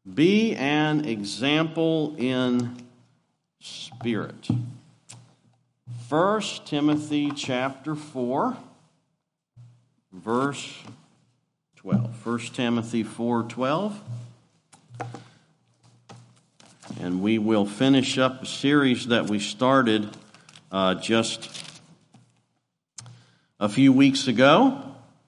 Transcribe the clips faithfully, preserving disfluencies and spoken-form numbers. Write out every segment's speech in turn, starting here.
Be an example in spirit. First Timothy chapter four, verse twelve. First Timothy four twelve. And we will finish up a series that we started uh, just a few weeks ago.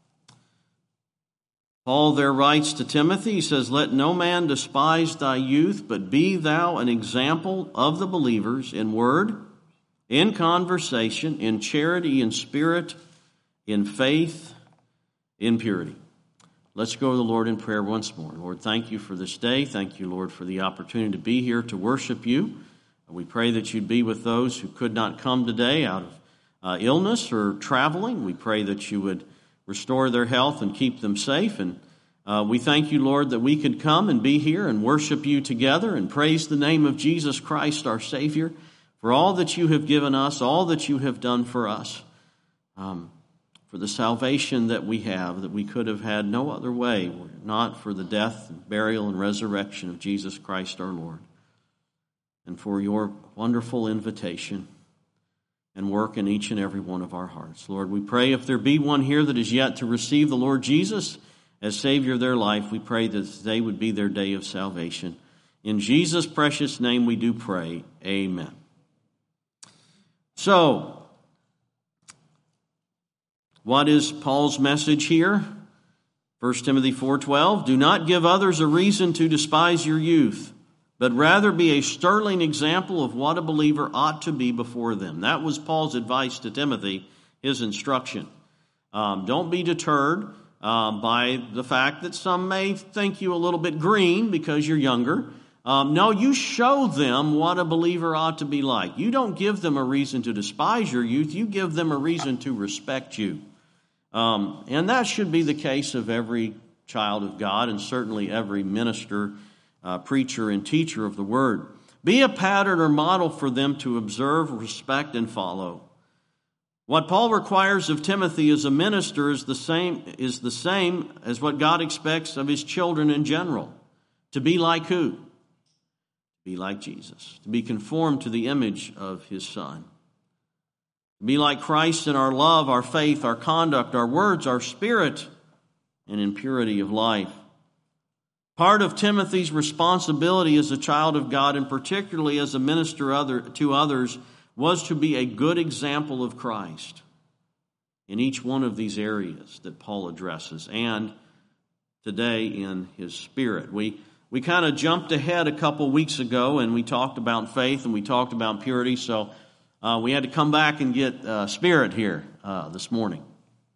Paul there writes to Timothy, he says, "Let no man despise thy youth, but be thou an example of the believers in word, in conversation, in charity, in spirit, in faith, in purity." Let's go to the Lord in prayer once more. Lord, thank you for this day. Thank you, Lord, for the opportunity to be here to worship you. We pray that you'd be with those who could not come today out of uh, illness or traveling. We pray that you would restore their health and keep them safe. And uh, we thank you, Lord, that we could come and be here and worship you together and praise the name of Jesus Christ, our Savior, for all that you have given us, all that you have done for us, um, for the salvation that we have, that we could have had no other way, were it not for the death, burial, and resurrection of Jesus Christ our Lord, and for your wonderful invitation and work in each and every one of our hearts. Lord, we pray if there be one here that is yet to receive the Lord Jesus as Savior of their life, we pray that today would be their day of salvation. In Jesus' precious name we do pray. Amen. So, what is Paul's message here? First Timothy four twelve, "Do not give others a reason to despise your youth, but rather be a sterling example of what a believer ought to be before them." That was Paul's advice to Timothy, his instruction. Um, don't be deterred uh, by the fact that some may think you a little bit green because you're younger. Um, no, you show them what a believer ought to be like. You don't give them a reason to despise your youth. You give them a reason to respect you. Um, and that should be the case of every child of God, and certainly every minister, Uh, preacher and teacher of the word. Be a pattern or model for them to observe, respect, and follow. What Paul requires of Timothy as a minister is the same is the same as what God expects of his children in general. To be like who? To be like Jesus. To be conformed to the image of his Son. To be like Christ in our love, our faith, our conduct, our words, our spirit, and in purity of life. Part of Timothy's responsibility as a child of God, and particularly as a minister other, to others, was to be a good example of Christ in each one of these areas that Paul addresses, and today in his spirit. We we kind of jumped ahead a couple weeks ago, and we talked about faith and we talked about purity, so uh, we had to come back and get uh, spirit here uh, this morning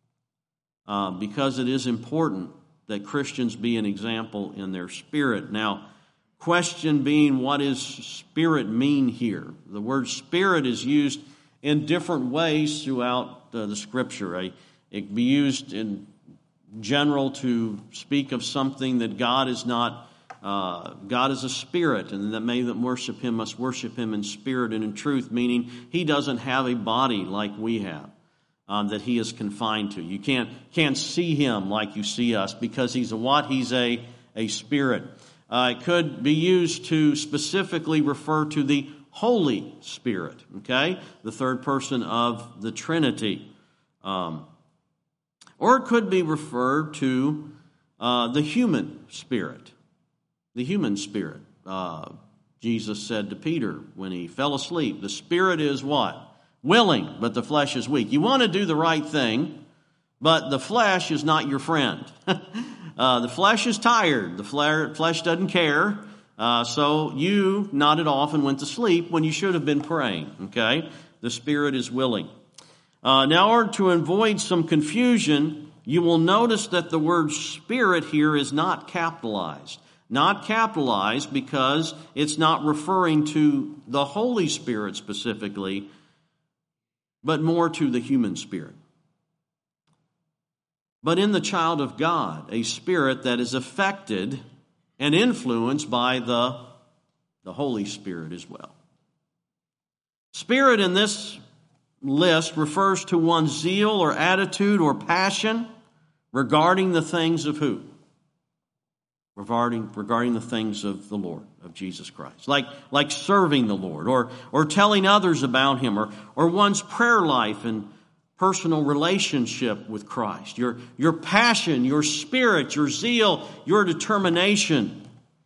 uh, because it is important that Christians be an example in their spirit. Now, question being, what does spirit mean here? The word spirit is used in different ways throughout uh, the Scripture. Uh, it can be used in general to speak of something that God is not, uh, God is a spirit, and that they that worship him must worship him in spirit and in truth, meaning he doesn't have a body like we have. Um, that he is confined to. You can't can't see him like you see us because he's a what? He's a, a spirit. Uh, it could be used to specifically refer to the Holy Spirit, okay? The third person of the Trinity. Um, or it could be referred to uh, the human spirit. The human spirit. Uh, Jesus said to Peter when he fell asleep, the spirit is what? Willing, but the flesh is weak. You want to do the right thing, but the flesh is not your friend. uh, the flesh is tired. The flesh doesn't care. Uh, so you nodded off and went to sleep when you should have been praying. Okay? The spirit is willing. Uh, now, in order to avoid some confusion, you will notice that the word spirit here is not capitalized. Not capitalized because it's not referring to the Holy Spirit specifically, but more to the human spirit. But in the child of God, a spirit that is affected and influenced by the, the Holy Spirit as well. Spirit in this list refers to one's zeal or attitude or passion regarding the things of who? regarding, regarding the things of the Lord, of Jesus Christ. Like, like serving the Lord, or, or telling others about Him, or, or one's prayer life and personal relationship with Christ. Your, your passion, your spirit, your zeal, your determination.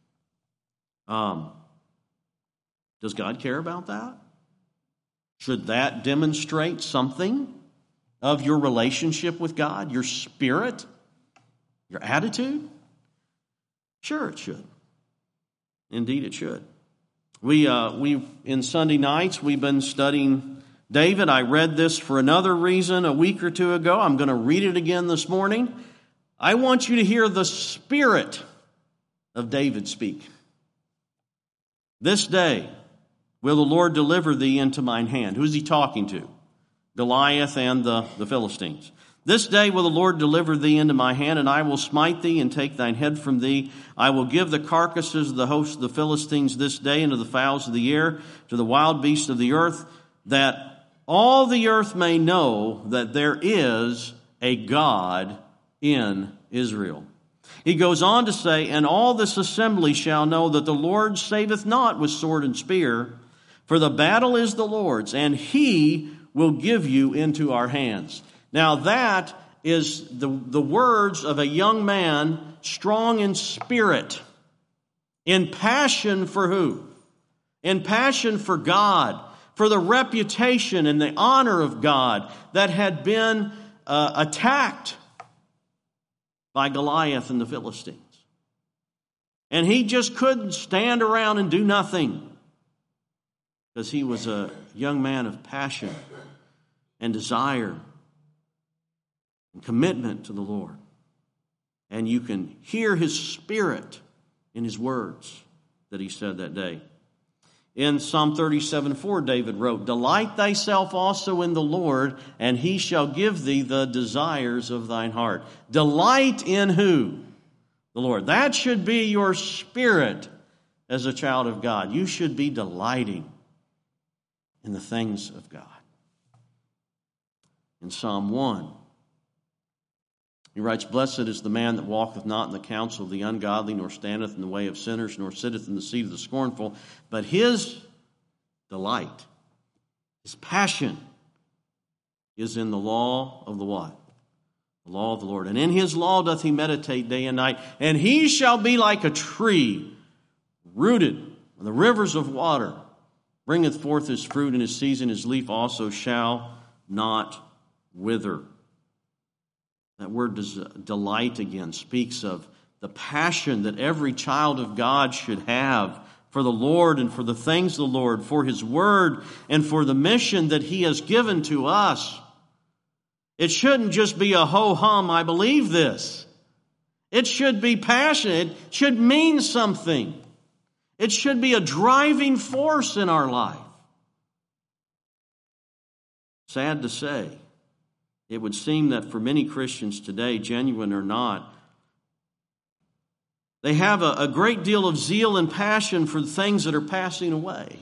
Um, does God care about that? Should that demonstrate something of your relationship with God, your spirit, your attitude? Sure, it should. Indeed, it should. We, uh, we in Sunday nights, we've been studying David. I read this for another reason a week or two ago. I'm going to read it again this morning. I want you to hear the spirit of David speak. This day will the Lord deliver thee into mine hand. Who's he talking to? Goliath and the, the Philistines. This day will the Lord deliver thee into my hand, and I will smite thee and take thine head from thee. I will give the carcasses of the host of the Philistines this day unto the fowls of the air, to the wild beasts of the earth, that all the earth may know that there is a God in Israel. He goes on to say, and all this assembly shall know that the Lord saveth not with sword and spear, for the battle is the Lord's, and He will give you into our hands. Now that is the, the words of a young man strong in spirit, in passion for who? In passion for God, for the reputation and the honor of God that had been uh, attacked by Goliath and the Philistines. And he just couldn't stand around and do nothing, because he was a young man of passion and desire and commitment to the Lord. And you can hear his spirit in his words that he said that day. In Psalm thirty-seven four, David wrote, delight thyself also in the Lord, and he shall give thee the desires of thine heart. Delight in who? The Lord. That should be your spirit as a child of God. You should be delighting in the things of God. In Psalm one, he writes, blessed is the man that walketh not in the counsel of the ungodly, nor standeth in the way of sinners, nor sitteth in the seat of the scornful. But his delight, his passion, is in the law of the what? The law of the Lord. And in his law doth he meditate day and night. And he shall be like a tree rooted in the rivers of water, bringeth forth his fruit in his season, his leaf also shall not wither. That word delight again speaks of the passion that every child of God should have for the Lord and for the things of the Lord, for His Word and for the mission that He has given to us. It shouldn't just be a ho-hum, I believe this. It should be passionate. It should mean something. It should be a driving force in our life. Sad to say, it would seem that for many Christians today, genuine or not, they have a, a great deal of zeal and passion for the things that are passing away.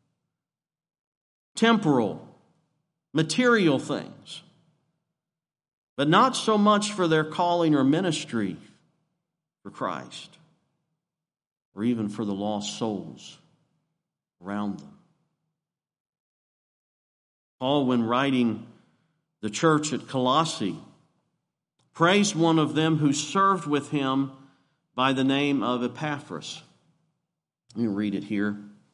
Temporal, material things. But not so much for their calling or ministry for Christ, or even for the lost souls around them. Paul, when writing the church at Colossae, praised one of them who served with him by the name of Epaphras. Let me read it here.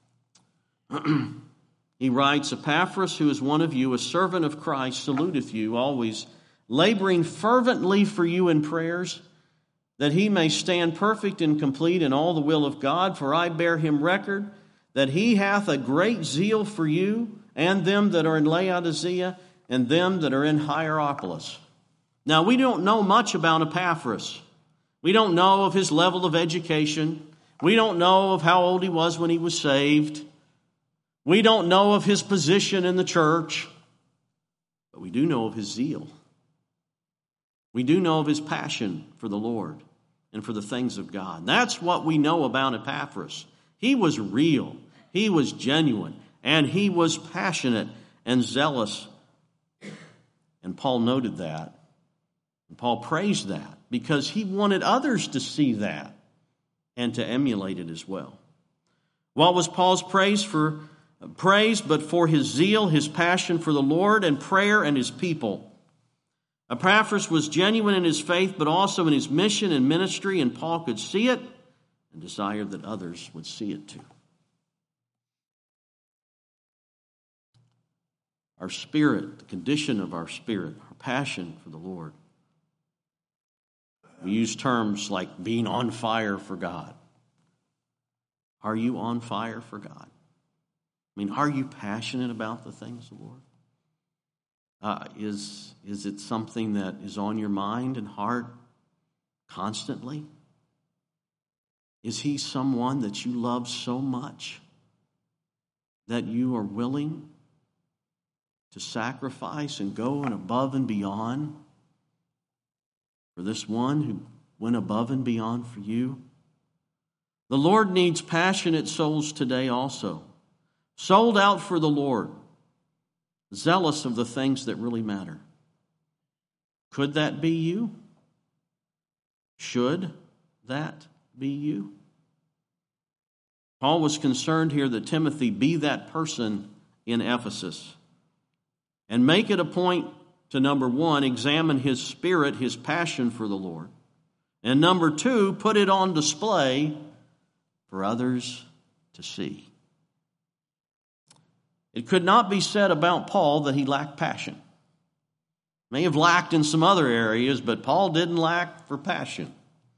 He writes, Epaphras, who is one of you, a servant of Christ, saluteth you, always laboring fervently for you in prayers, that he may stand perfect and complete in all the will of God. For I bear him record that he hath a great zeal for you and them that are in Laodicea, and them that are in Hierapolis. Now, we don't know much about Epaphras. We don't know of his level of education. We don't know of how old he was when he was saved. We don't know of his position in the church. But we do know of his zeal. We do know of his passion for the Lord and for the things of God. That's what we know about Epaphras. He was real. He was genuine. And he was passionate and zealous. And Paul noted that. And Paul praised that because he wanted others to see that. and to emulate it as well. What was Paul's praise for? Praise, but for his zeal, his passion for the Lord, and prayer and his people. Epaphras was genuine in his faith, but also in his mission and ministry, and Paul could see it and desired that others would see it too. Our spirit, the condition of our spirit, our passion for the Lord. We use terms like being on fire for God. Are you on fire for God? I mean, are you passionate about the things of the Lord? Uh, is, is it something that is on your mind and heart constantly? Is he someone that you love so much that you are willing to sacrifice and go and above and beyond for this one who went above and beyond for you? The Lord needs passionate souls today also, sold out for the Lord, zealous of the things that really matter. Could that be you? Should that be you? Paul was concerned here that Timothy be that person in Ephesus and make it a point to, number one, examine his spirit, his passion for the Lord, and number two, put it on display for others to see. It could not be said about Paul that he lacked passion. May have lacked in some other areas, but Paul didn't lack for passion.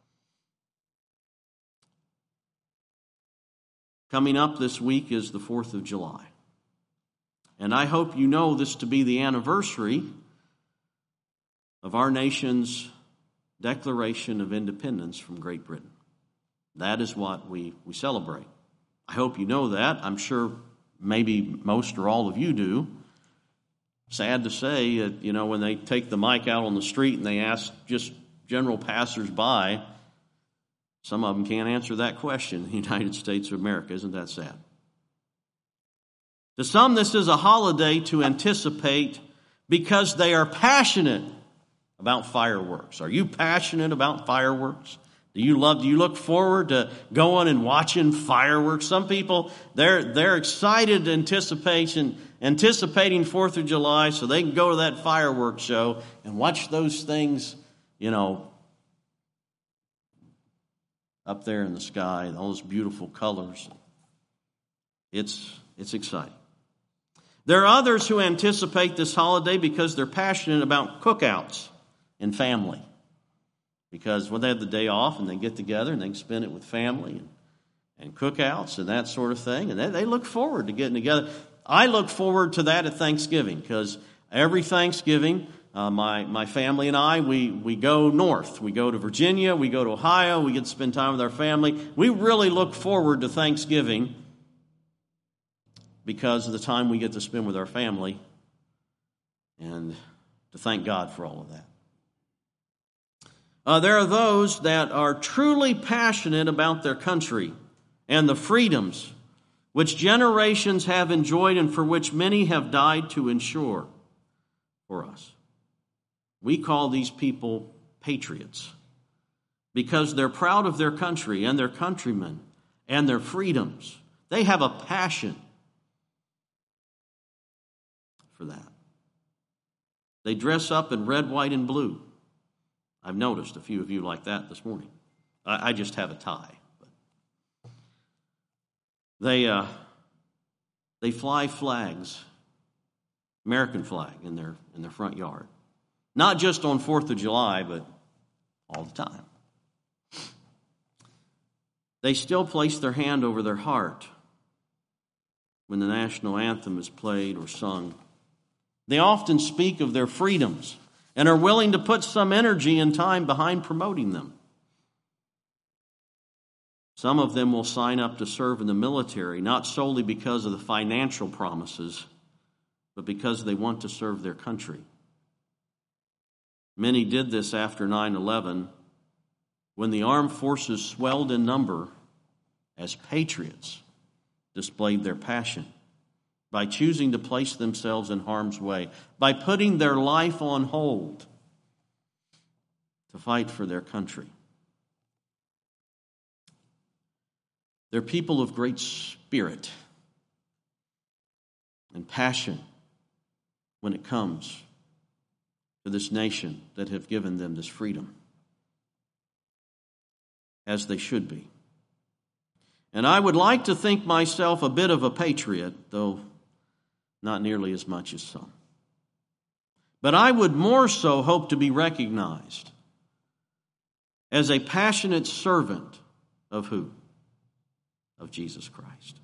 Coming up this week is the fourth of July. And I hope you know this to be the anniversary of our nation's Declaration of Independence from Great Britain. That is what we, we celebrate. I hope you know that. I'm sure maybe most or all of you do. Sad to say, that, you know, when they take the mic out on the street and they ask just general passersby, some of them can't answer that question in the United States of America. Isn't that sad? To some, this is a holiday to anticipate because they are passionate about fireworks. Are you passionate about fireworks? Do you love, do you look forward to going and watching fireworks? Some people, they're, they're excited anticipation, anticipating fourth of July so they can go to that fireworks show and watch those things, you know, up there in the sky, all those beautiful colors. It's, it's exciting. There are others who anticipate this holiday because they're passionate about cookouts and family. Because when they have the day off and they get together and they can spend it with family and, and cookouts and that sort of thing. And they, they look forward to getting together. I look forward to that at Thanksgiving because every Thanksgiving, uh, my, my family and I, we, we go north. We go to Virginia, we go to Ohio, we get to spend time with our family. We really look forward to Thanksgiving because of the time we get to spend with our family and to thank God for all of that. Uh, there are those that are truly passionate about their country and the freedoms which generations have enjoyed and for which many have died to ensure for us. We call these people patriots because they're proud of their country and their countrymen and their freedoms. They have a passion for that. They dress up in red, white, and blue. I've noticed a few of you like that this morning. I, I just have a tie. But they uh, they fly flags, American flag, in their in their front yard, not just on Fourth of July, but all the time. They still place their hand over their heart when the national anthem is played or sung. They often speak of their freedoms and are willing to put some energy and time behind promoting them. Some of them will sign up to serve in the military, not solely because of the financial promises, but because they want to serve their country. Many did this after nine eleven, when the armed forces swelled in number as patriots displayed their passion by choosing to place themselves in harm's way, by putting their life on hold to fight for their country. They're people of great spirit and passion when it comes to this nation that have given them this freedom, as they should be. And I would like to think myself a bit of a patriot, though not nearly as much as some. But I would more so hope to be recognized as a passionate servant of who? Of Jesus Christ.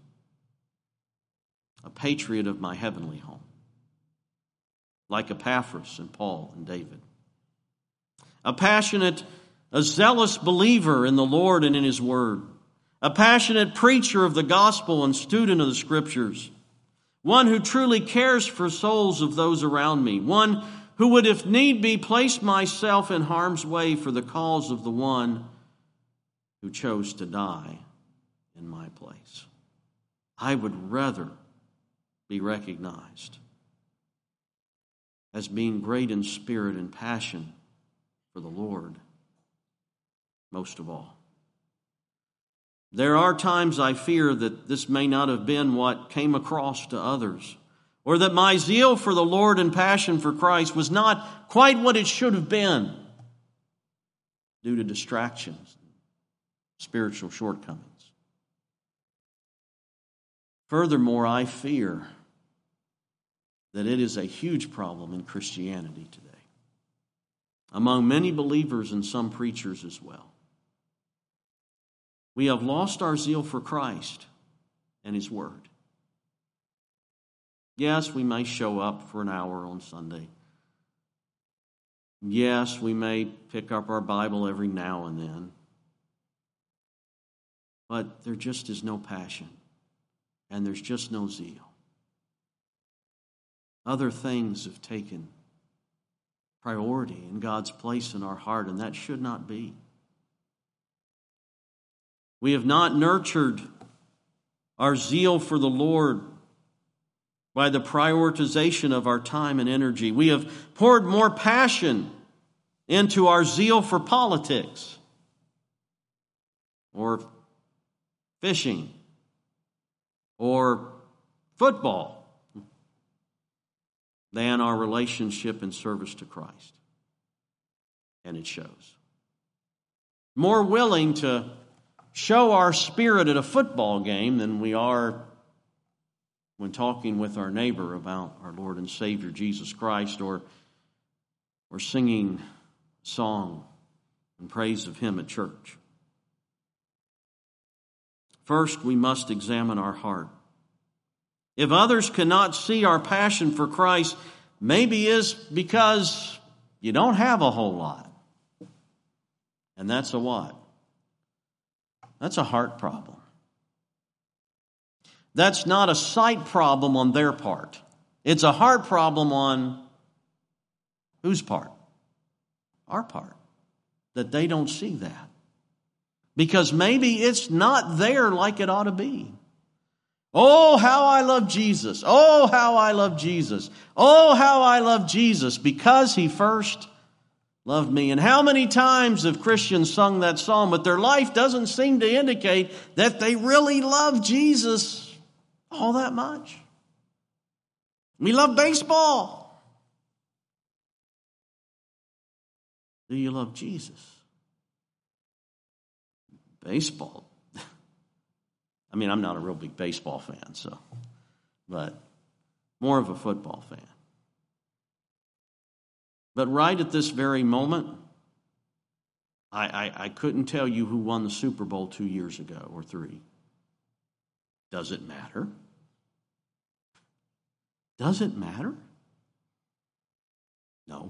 A patriot of my heavenly home. Like Epaphras and Paul and David. A passionate, a zealous believer in the Lord and in His Word. A passionate preacher of the gospel and student of the Scriptures. One who truly cares for souls of those around me. One who would, if need be, place myself in harm's way for the cause of the one who chose to die in my place. I would rather be recognized as being great in spirit and passion for the Lord, most of all. There are times I fear that this may not have been what came across to others, or that my zeal for the Lord and passion for Christ was not quite what it should have been due to distractions, spiritual shortcomings. Furthermore, I fear that it is a huge problem in Christianity today, among many believers and some preachers as well. We have lost our zeal for Christ and His Word. Yes, we may show up for an hour on Sunday. Yes, we may pick up our Bible every now and then. But there just is no passion, and there's just no zeal. Other things have taken priority in God's place in our heart, and that should not be. We have not nurtured our zeal for the Lord by the prioritization of our time and energy. We have poured more passion into our zeal for politics or fishing or football than our relationship and service to Christ. And it shows. More willing to show our spirit at a football game than we are when talking with our neighbor about our Lord and Savior Jesus Christ, or, or singing a song in praise of Him at church. First, we must examine our heart. If others cannot see our passion for Christ, maybe it's because you don't have a whole lot. And that's a what? That's a heart problem. That's not a sight problem on their part. It's a heart problem on whose part? Our part. That they don't see that. Because maybe it's not there like it ought to be. Oh, how I love Jesus. Oh, how I love Jesus. Oh, how I love Jesus because He first loved me. And how many times have Christians sung that song, but their life doesn't seem to indicate that they really love Jesus all that much. We love baseball. Do you love Jesus? Baseball. I mean, I'm not a real big baseball fan, so, but more of a football fan. But right at this very moment, I, I, I couldn't tell you who won the Super Bowl two years ago or three. Does it matter? Does it matter? No.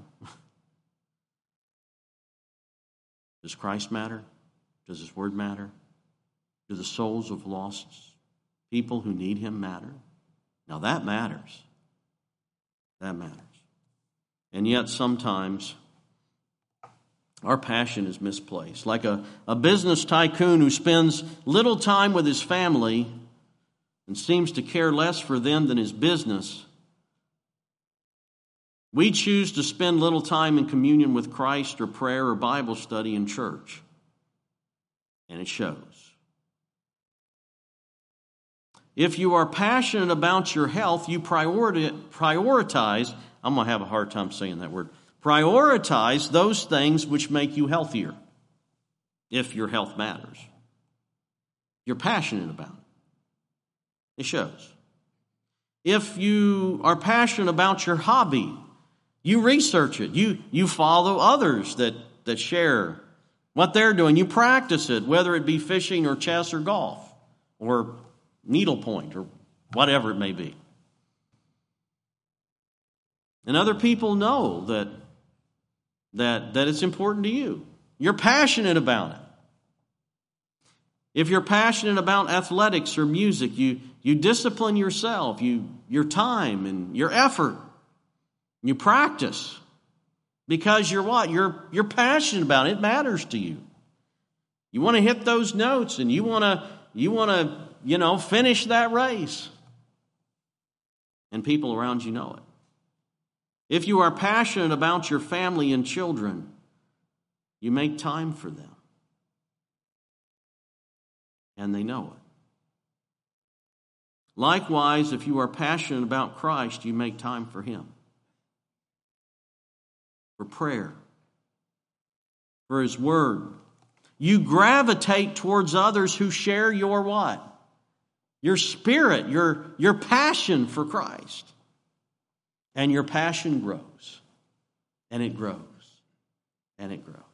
Does Christ matter? Does His Word matter? Do the souls of lost people who need Him matter? Now that matters. That matters. And yet sometimes our passion is misplaced. Like a, a business tycoon who spends little time with his family and seems to care less for them than his business. We choose to spend little time in communion with Christ or prayer or Bible study in church. And it shows. If you are passionate about your health, you prioritize, I'm going to have a hard time saying that word, prioritize those things which make you healthier, if your health matters. You're passionate about it. It shows. If you are passionate about your hobby, you research it. You, you follow others that, that share what they're doing. You practice it, whether it be fishing or chess or golf or needlepoint or whatever it may be. And other people know that, that, that it's important to you. You're passionate about it. If you're passionate about athletics or music, you, you discipline yourself, you, your time and your effort. You practice because you're what? You're, you're passionate about it. It matters to you. You want to hit those notes and you want to, you want to, you know, finish that race. And people around you know it. If you are passionate about your family and children, you make time for them. And they know it. Likewise, if you are passionate about Christ, you make time for Him. For prayer. For His Word. You gravitate towards others who share your what? Your spirit, your, your passion for Christ. And your passion grows. And it grows. And it grows.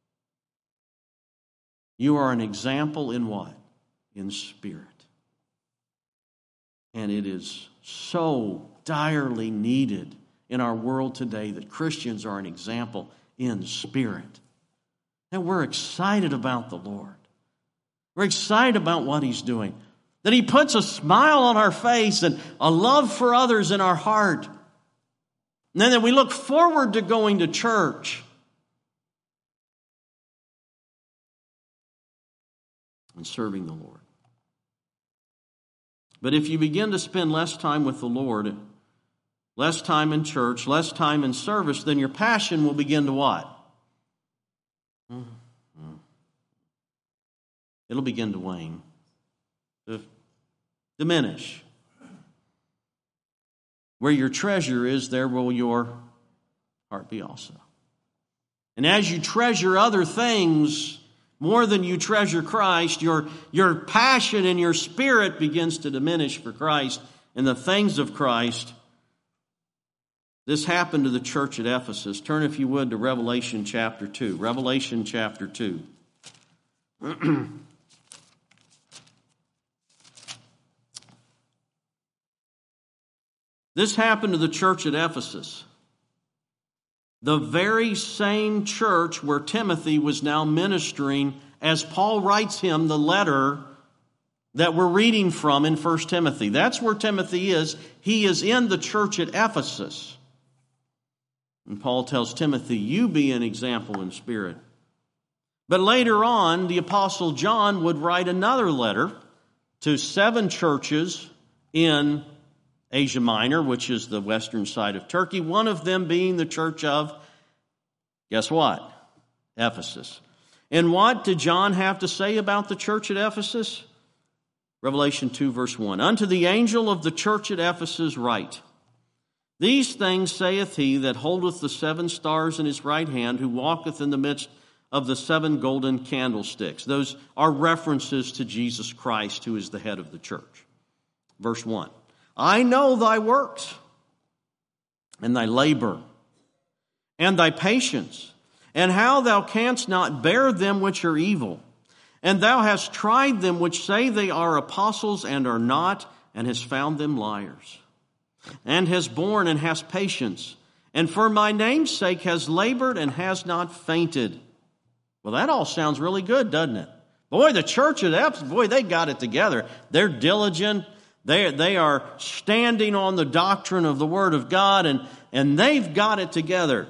You are an example in what? In spirit. And it is so direly needed in our world today that Christians are an example in spirit. And we're excited about the Lord. We're excited about what He's doing. That He puts a smile on our face and a love for others in our heart. And then that we look forward to going to church. And serving the Lord. But if you begin to spend less time with the Lord, less time in church, less time in service, then your passion will begin to what? It'll begin to wane, to diminish. Where your treasure is, there will your heart be also. And as you treasure other things more than you treasure Christ, your, your passion and your spirit begins to diminish for Christ and the things of Christ. This happened to the church at Ephesus. Turn, if you would, to Revelation chapter two. Revelation chapter two. This happened to the church at Ephesus. The very same church where Timothy was now ministering as Paul writes him the letter that we're reading from in First Timothy. That's where Timothy is. He is in the church at Ephesus. And Paul tells Timothy, you be an example in spirit. But later on, the Apostle John would write another letter to seven churches in Asia Minor, which is the western side of Turkey, one of them being the church of, guess what? Ephesus. And what did John have to say about the church at Ephesus? Revelation two, verse one. Unto the angel of the church at Ephesus write, these things saith he that holdeth the seven stars in his right hand, who walketh in the midst of the seven golden candlesticks. Those are references to Jesus Christ, who is the head of the church. Verse one. I know thy works, and thy labor, and thy patience, and how thou canst not bear them which are evil. And thou hast tried them which say they are apostles and are not, and hast found them liars. And hast borne and hast patience, and for my name's sake has labored and has not fainted. Well, that all sounds really good, doesn't it? Boy, the church at Ephesus, boy, they got it together. They're diligent. They, they are standing on the doctrine of the Word of God, and, and they've got it together.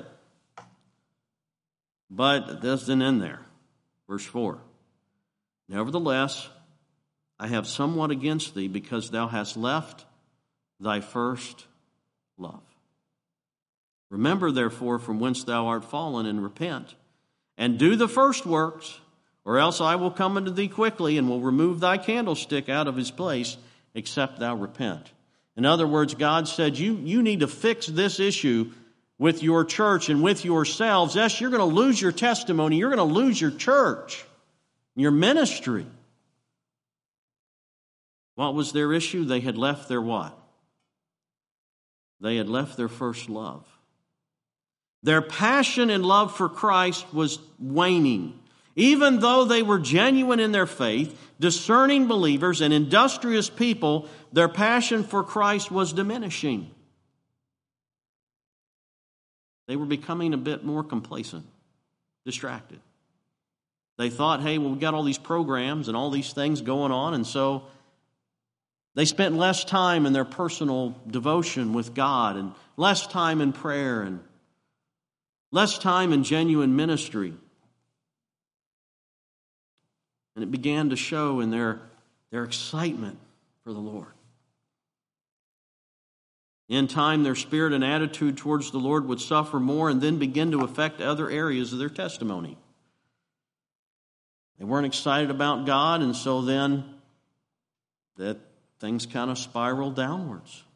But it doesn't end there. Verse four. Nevertheless, I have somewhat against thee, because thou hast left thy first love. Remember, therefore, from whence thou art fallen, and repent, and do the first works, or else I will come unto thee quickly, and will remove thy candlestick out of his place, except thou repent. In other words, God said, you, you need to fix this issue with your church and with yourselves. Yes, you're going to lose your testimony. You're going to lose your church, your ministry. What was their issue? They had left their what? They had left their first love. Their passion and love for Christ was waning. Even though they were genuine in their faith, discerning believers and industrious people, their passion for Christ was diminishing. They were becoming a bit more complacent, distracted. They thought, hey, well, we've got all these programs and all these things going on, and so they spent less time in their personal devotion with God and less time in prayer and less time in genuine ministry. And it began to show in their, their excitement for the Lord. In time, their spirit and attitude towards the Lord would suffer more and then begin to affect other areas of their testimony. They weren't excited about God, and so then that things kind of spiraled downwards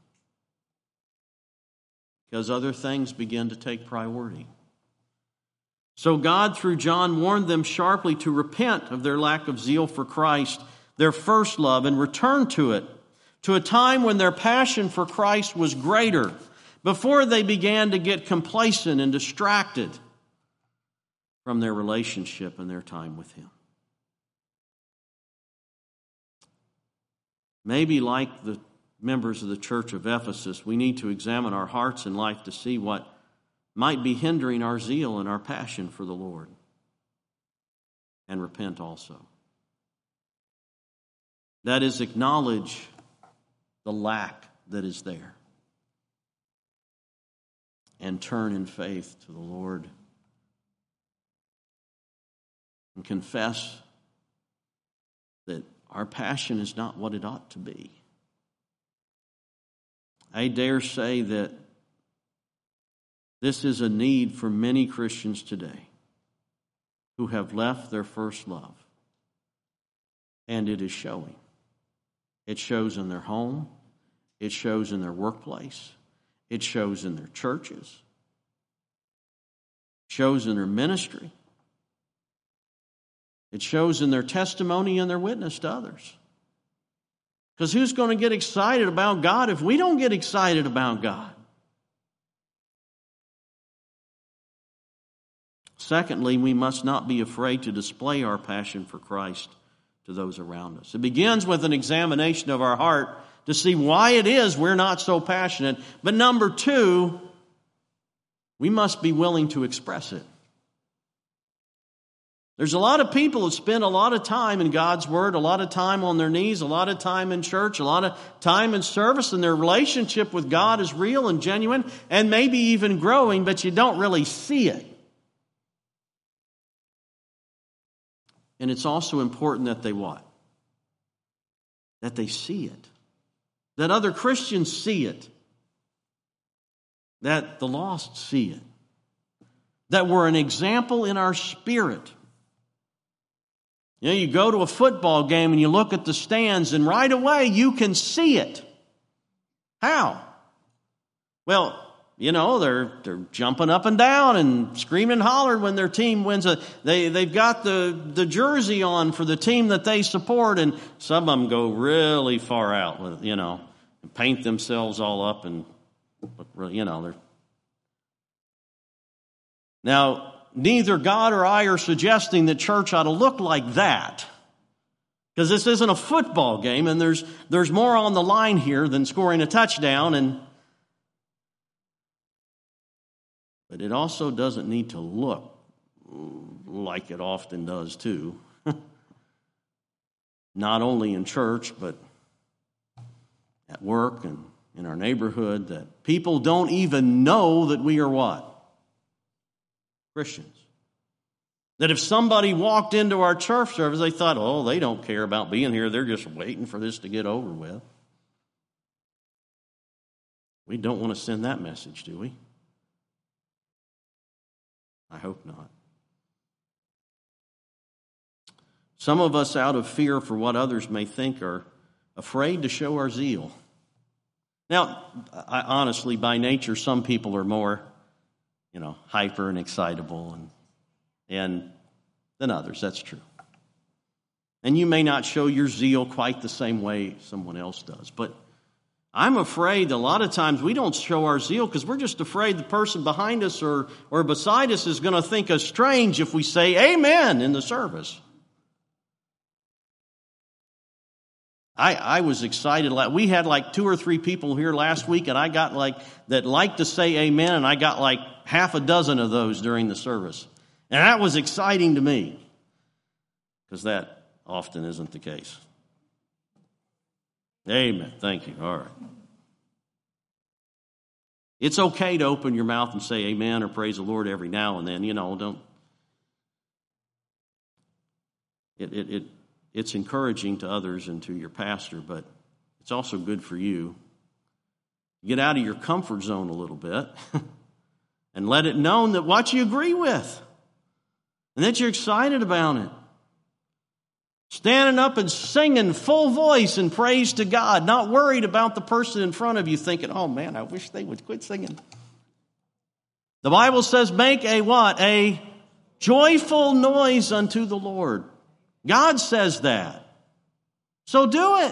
because other things began to take priority. So God, through John, warned them sharply to repent of their lack of zeal for Christ, their first love, and return to it, to a time when their passion for Christ was greater, before they began to get complacent and distracted from their relationship and their time with Him. Maybe like the members of the church of Ephesus, we need to examine our hearts and life to see what might be hindering our zeal and our passion for the Lord, and repent also. That is, acknowledge the lack that is there and turn in faith to the Lord and confess that our passion is not what it ought to be. I dare say that this is a need for many Christians today who have left their first love. And it is showing. It shows in their home. It shows in their workplace. It shows in their churches. It shows in their ministry. It shows in their testimony and their witness to others. Because who's going to get excited about God if we don't get excited about God? Secondly, we must not be afraid to display our passion for Christ to those around us. It begins with an examination of our heart to see why it is we're not so passionate. But number two, we must be willing to express it. There's a lot of people who spend a lot of time in God's Word, a lot of time on their knees, a lot of time in church, a lot of time in service, and their relationship with God is real and genuine and maybe even growing, but you don't really see it. And it's also important that they what? That they see it. That other Christians see it. That the lost see it. That we're an example in our spirit. You know, you go to a football game and you look at the stands and right away you can see it. How? Well, you know, they're they're jumping up and down and screaming and hollering when their team wins. A, they, they've got the, the jersey on for the team that they support, and some of them go really far out, with, you know, and paint themselves all up and, you know, they're... Now, neither God or I are suggesting that church ought to look like that, because this isn't a football game, and there's there's more on the line here than scoring a touchdown, and but it also doesn't need to look like it often does too. Not only in church, but at work and in our neighborhood, that people don't even know that we are what? Christians. That if somebody walked into our church service, they thought, oh, they don't care about being here. They're just waiting for this to get over with. We don't want to send that message, do we? I hope not. Some of us, out of fear for what others may think or afraid to show our zeal. Now, I, honestly, by nature, some people are more, you know, hyper and excitable and, and than others. That's true. And you may not show your zeal quite the same way someone else does. But I'm afraid that a lot of times we don't show our zeal because we're just afraid the person behind us or, or beside us is going to think us strange if we say amen in the service. I, I was excited. We had like two or three people here last week, and I got like that like to say amen, and I got like half a dozen of those during the service. And that was exciting to me because that often isn't the case. Amen. Thank you. All right. It's okay to open your mouth and say amen or praise the Lord every now and then. You know, don't. It, it, it, it's encouraging to others and to your pastor, but it's also good for you. Get out of your comfort zone a little bit and let it known that what you agree with and that you're excited about it. Standing up and singing full voice in praise to God, not worried about the person in front of you thinking, oh man, I wish they would quit singing. The Bible says make a what? A joyful noise unto the Lord. God says that. So do it.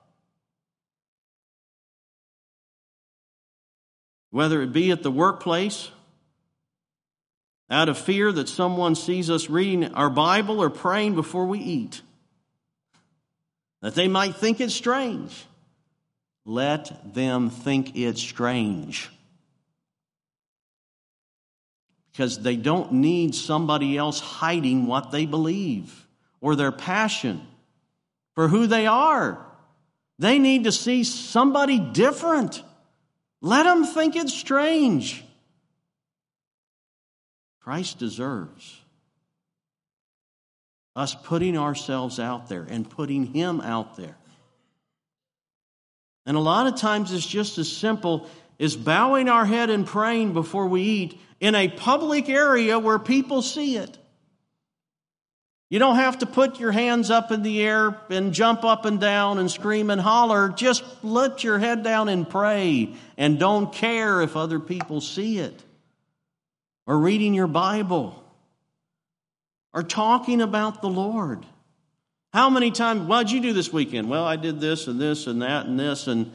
Whether it be at the workplace, out of fear that someone sees us reading our Bible or praying before we eat, that they might think it's strange. Let them think it's strange. Because they don't need somebody else hiding what they believe or their passion for who they are. They need to see somebody different. Let them think it's strange. Christ deserves us putting ourselves out there and putting Him out there. And a lot of times it's just as simple as bowing our head and praying before we eat in a public area where people see it. You don't have to put your hands up in the air and jump up and down and scream and holler. Just let your head down and pray and don't care if other people see it. Or reading your Bible. Or talking about the Lord. How many times, what did you do this weekend? Well, I did this and this and that and this. And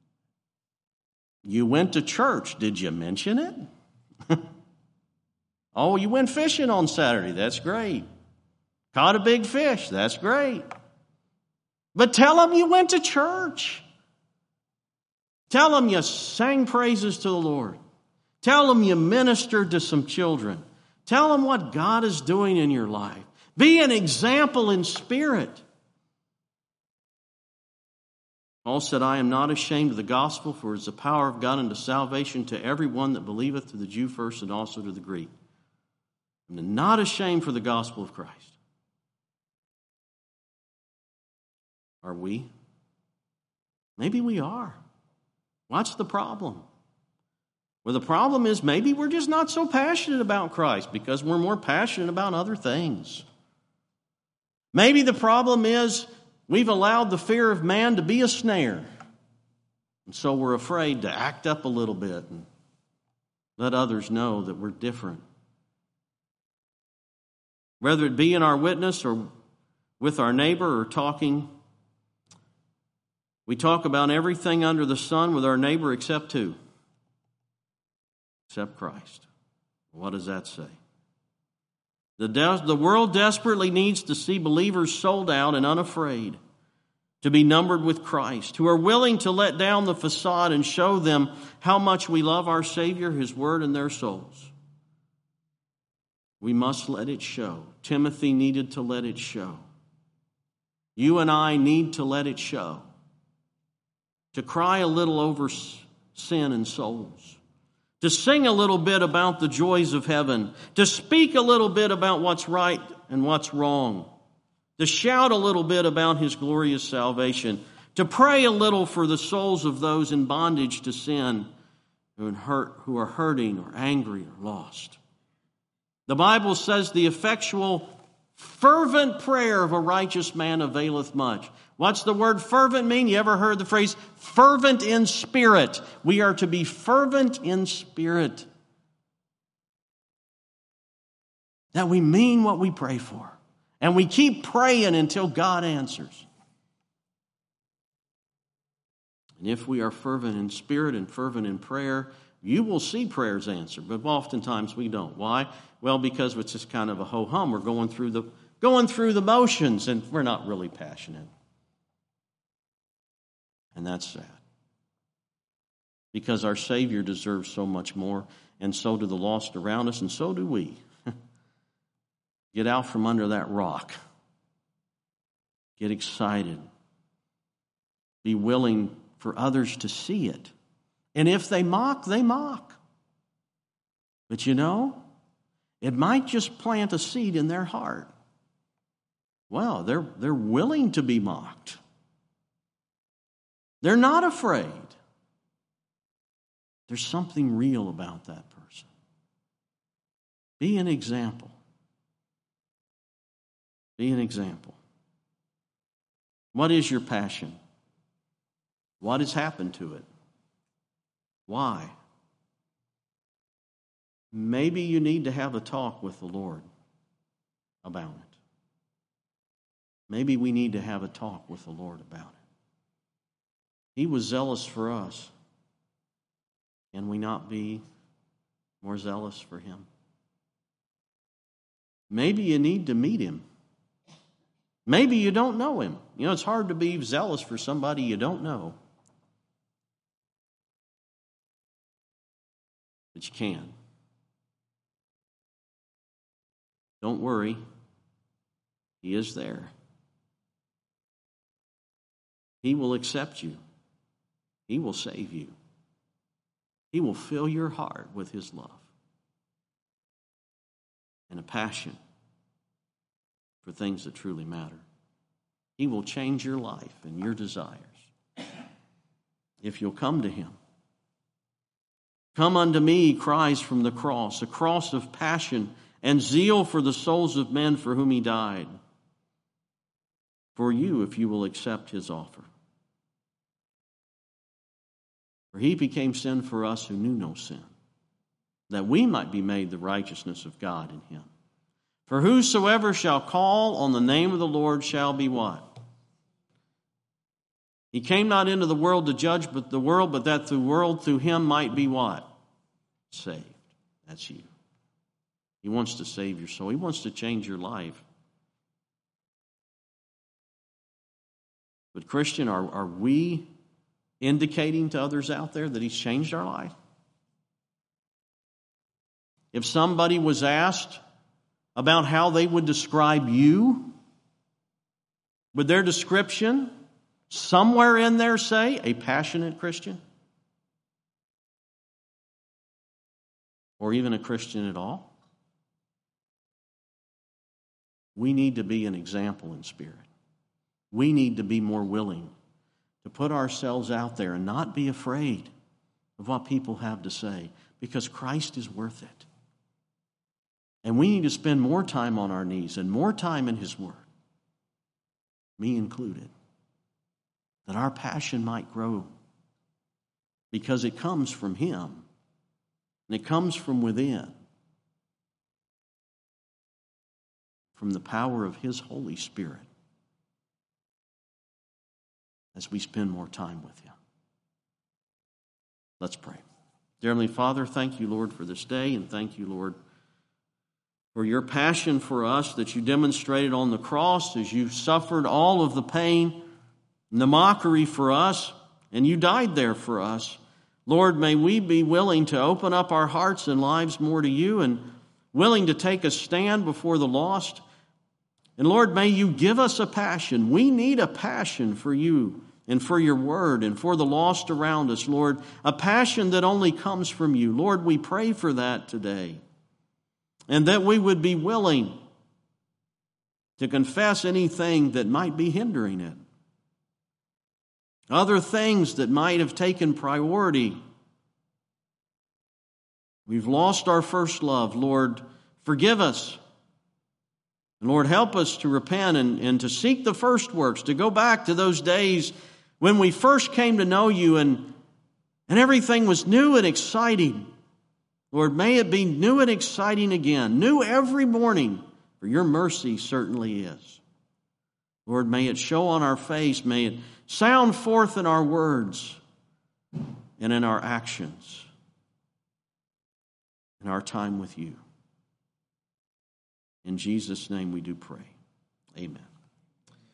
you went to church. Did you mention it? Oh, you went fishing on Saturday. That's great. Caught a big fish. That's great. But tell them you went to church. Tell them you sang praises to the Lord. Tell them you ministered to some children. Tell them what God is doing in your life. Be an example in spirit. Paul said, I am not ashamed of the gospel, for it is the power of God unto salvation to everyone that believeth, to the Jew first and also to the Greek. I am not ashamed for the gospel of Christ. Are we? Maybe we are. What's the problem? Well, the problem is maybe we're just not so passionate about Christ because we're more passionate about other things. Maybe the problem is we've allowed the fear of man to be a snare. And so we're afraid to act up a little bit and let others know that we're different. Whether it be in our witness or with our neighbor or talking, we talk about everything under the sun with our neighbor except who? Except Christ. What does that say? The, de- the world desperately needs to see believers sold out and unafraid to be numbered with Christ, who are willing to let down the facade and show them how much we love our Savior, His Word, and their souls. We must let it show. Timothy needed to let it show. You and I need to let it show. To cry a little over sin and souls. To sing a little bit about the joys of heaven. To speak a little bit about what's right and what's wrong. To shout a little bit about His glorious salvation. To pray a little for the souls of those in bondage to sin who are hurting or angry or lost. The Bible says the effectual, fervent prayer of a righteous man availeth much. What's the word fervent mean? You ever heard the phrase fervent in spirit? We are to be fervent in spirit. That we mean what we pray for. And we keep praying until God answers. And if we are fervent in spirit and fervent in prayer, you will see prayers answered. But oftentimes we don't. Why? Well, because it's just kind of a ho-hum. We're going through the going through the motions and we're not really passionate. And that's sad. Because our Savior deserves so much more, and so do the lost around us, and so do we. Get out from under that rock. Get excited. Be willing for others to see it. And if they mock, they mock. But you know, it might just plant a seed in their heart. Well, they're, they're willing to be mocked. They're not afraid. There's something real about that person. Be an example. Be an example. What is your passion? What has happened to it? Why? Maybe you need to have a talk with the Lord about it. Maybe we need to have a talk with the Lord about it. He was zealous for us. Can we not be more zealous for Him? Maybe you need to meet Him. Maybe you don't know Him. You know, it's hard to be zealous for somebody you don't know. But you can. Don't worry. He is there. He will accept you. He will save you. He will fill your heart with His love and a passion for things that truly matter. He will change your life and your desires if you'll come to Him. Come unto me, cries from the cross, a cross of passion and zeal for the souls of men for whom He died. For you, if you will accept His offer. For He became sin for us who knew no sin, that we might be made the righteousness of God in Him. For whosoever shall call on the name of the Lord shall be what? He came not into the world to judge but the world, but that the world through Him might be what? Saved. That's you. He wants to save your soul. He wants to change your life. But Christian, are, are we indicating to others out there that He's changed our life? If somebody was asked about how they would describe you, would their description somewhere in there say a passionate Christian? Or even a Christian at all? We need to be an example in spirit. We need to be more willing to put ourselves out there and not be afraid of what people have to say, because Christ is worth it. And we need to spend more time on our knees and more time in His Word, me included, that our passion might grow, because it comes from Him and it comes from within, from the power of His Holy Spirit, as we spend more time with Him. Let's pray. Dear Heavenly Father, thank You, Lord, for this day, and thank You, Lord, for Your passion for us that You demonstrated on the cross as You suffered all of the pain and the mockery for us, and You died there for us. Lord, may we be willing to open up our hearts and lives more to You, and willing to take a stand before the lost. And Lord, may You give us a passion. We need a passion for You and for Your Word and for the lost around us, Lord. A passion that only comes from You. Lord, we pray for that today. And that we would be willing to confess anything that might be hindering it. Other things that might have taken priority. We've lost our first love. Lord, forgive us. And Lord, help us to repent and, and to seek the first works, to go back to those days when we first came to know you and, and everything was new and exciting. Lord, may it be new and exciting again, new every morning, for your mercy certainly is. Lord, may it show on our face, may it sound forth in our words and in our actions, in our time with you. In Jesus' name we do pray. Amen.